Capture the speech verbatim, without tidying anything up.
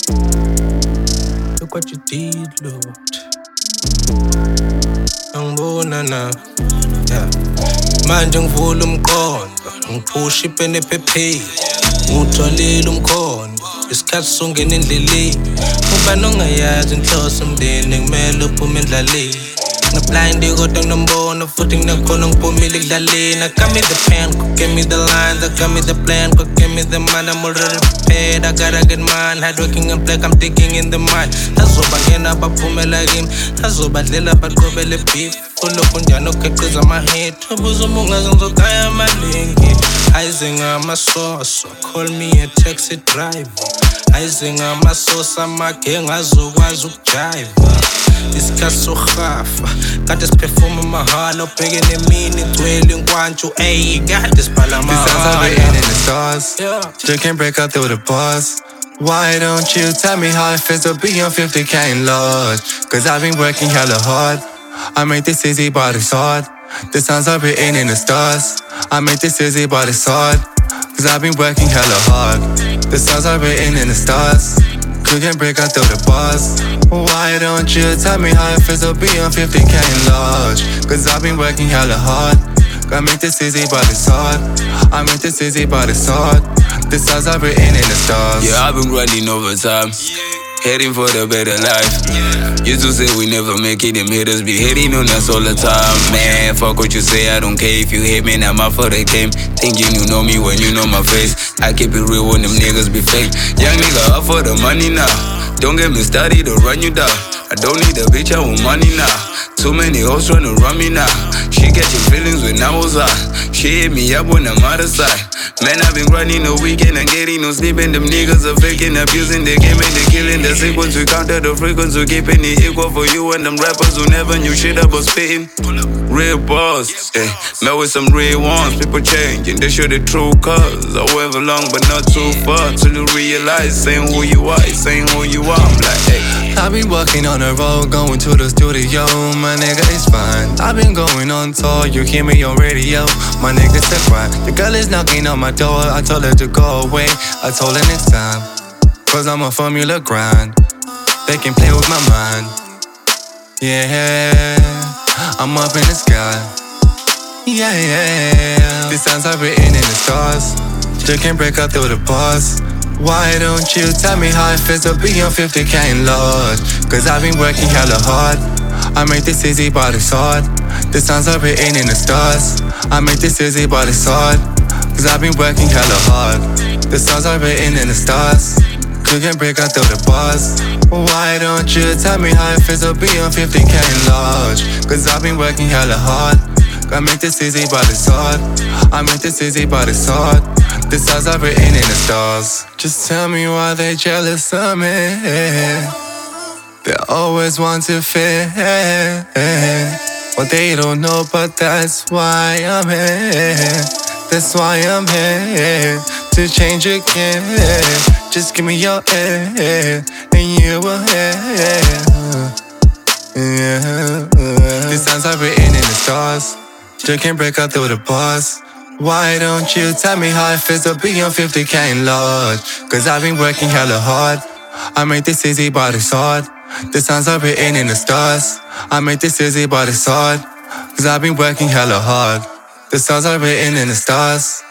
Look what you did, Lord. Angibona na, yeah. Manje ngivula umqondo, ngiphusha ipeni ephepheni, ngutholile umkhondo, isikhathi songena endleleni. Ubani ongayazi inhloso umndeni kumele uphume endlaleni. Ngiblindi kodwa nginombono futhi nginekhona ngiphumile ekudlaleni. I got me the pen, go give me the lines, I got me the plan, go give me the man, I'm already prepared. I gotta get mine, hard working and black, I'm digging in the mind. Azobangena baphumela kimi, azobadlela baqobele beef. Ulokhu njani ukhiqiza ama-hit, ubuza umungazi ngizogaya amalingi. Ayize ngamasoso, call me a taxi driver. Ayize ngamasoso amagenge azokwazi ukujiva. Isikhathi sokuhafa, kade siphefuma mahhala, ubheke nemini igcwele inkwantshu, ayy, kade sibhala mahhala. These songs are written in the stars, Yeah. Still can't break out through the bars. Why don't you tell me how it feels to be on fifty K in large? Cause I've been working hella hard. I made this easy but it's hard. The songs are written in the stars. I made this easy but it's hard. Cause I've been working hella hard. The songs are written in the stars. You can break out through the bars. Why don't you tell me how it feels to be on fifty K in large? Cause I've been working hella hard. I make this easy but it's hard. I make this easy but it's hard. The stars are written in the stars. Yeah, I've been grinding overtime, heading for the better life. Used to say we never make it, them haters be hating on us all the time. Man, fuck what you say, I don't care if you hate me, I'm out for the game. Thinking you know me when you know my face. I keep it real when them niggas be fake. Young nigga up for the money now. Don't get me started to run you down. I don't need a bitch, I want money now. Too many hoes tryna run me now. She catching feelings when I was high. She hit me up when I'm out of sight. Man, I've been grinding the weekend and getting no sleeping. Them niggas are faking, abusing the game and they killing the sequence. We counted the frequency, keeping it equal for you and them rappers who never knew shit about spitting. Real boss, eh? Met with some real ones. People changing, they show the true cause. However long, but not too far till you realize saying who you are, saying who you are. I'm like, hey. I've been working on the road, going to the studio. My nigga, it's fine. I've been going on tour, you hear me on radio. My nigga said grind. The girl is knocking on my door, I told her to go away. I told her next time, cause I'm a formula grind. They can play with my mind. Yeah, I'm up in the sky. Yeah, yeah. These sounds are written in the stars. Still can't break out through the bars. Why don't you tell me how it feels to be on fifty K in large? Cause I've been working hella hard. I make this easy but it's hard. The songs are written in the stars. I make this easy but it's hard. Cause I've been working hella hard. The songs are written in the stars. You can break out through the bars. Why don't you tell me how it feels to be on fifty K in large? Cause I've been working hella hard. I make this easy but it's hard. I make this easy but it's hard. The stars are written in the stars. Just tell me why they jealous of me. They always want to fit. What they don't know, but that's why I'm here. That's why I'm here. To change again. Just give me your ear, and you will hear. Yeah. These sounds are written in the stars. Still can't break out through the bars. Why don't you tell me how it feels to be on fifty K in large? Cause I've been working hella hard. I made this easy but it's hard. The sounds are written in the stars. I made this easy but it's hard. Cause I've been working hella hard. The sounds are written in the stars.